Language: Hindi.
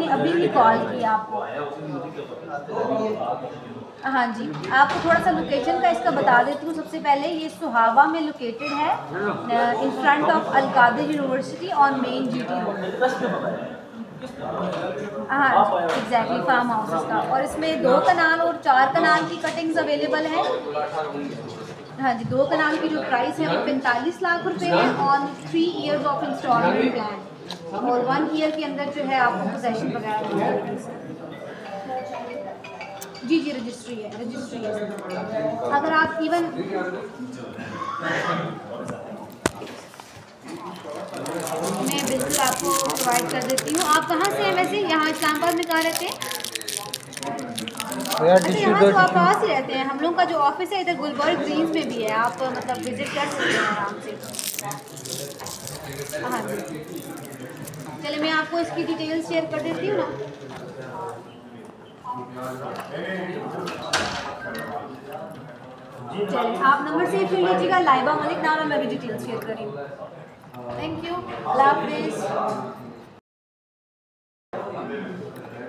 अभी भी कॉल किया आपको। हाँ जी, आपको थोड़ा सा लोकेशन का इसका बता देती हूँ। सबसे पहले ये सुहावा में लोकेटेड है, in front of Al Qadir university on main GT road. हाँ एग्जैक्टली, फार्म हाउस का। और इसमें 2 कनाल और 4 कनाल की कटिंग्स अवेलेबल हैं। हाँ जी, 2 कनाल की जो प्राइस है वो 45 लाख रुपए है on 3 years of instalment plan, और 1 ईयर के अंदर जो है आपको पोजेशन वगैरह मिल जाएगी। जी जी, रजिस्ट्री है। अगर आप इवन मैं बिल्कुल आपको प्रोवाइड कर देती हूँ। आप कहाँ से हैं वैसे? यहाँ इस्लामाबाद में कहाँ रहते हैं? अच्छा, यहाँ तो आप पास ही रहते हैं। हम लोग का जो ऑफिस है इधर गुलबर्ग ग्रीन्स में भी है, आप मतलब विजिट कर सकते हैं आराम से। हाँ जी, चलिए मैं आपको इसकी डिटेल्स शेयर कर देती हूँ ना। चलिए आप नंबर सेव कर लीजिएगा, लाइबा मलिक नाम है, मैं भी डिटेल्स शेयर कर रही हूँ। थैंक यू, अल्लाह हाफिज़।